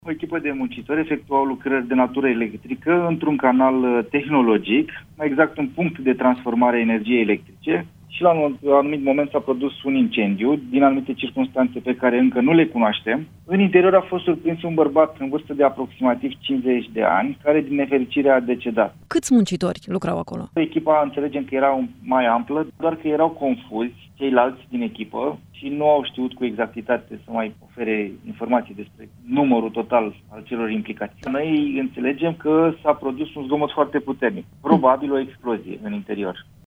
O echipă de muncitori efectuau lucrări de natură electrică într-un canal tehnologic, mai exact un punct de transformare a energiei electrice, și la un anumit moment s-a produs un incendiu, din anumite circunstanțe pe care încă nu le cunoaștem. În interior a fost surprins un bărbat în vârstă de aproximativ 50 de ani, care din nefericire a decedat. Câți muncitori lucrau acolo? Echipa, înțelegem că era mai amplă, doar că erau confuzi ceilalți din echipă și nu au știut cu exactitate să mai ofere informații despre numărul total al celor implicați. Noi înțelegem că s-a produs un zgomot foarte puternic, probabil o explozie în interior.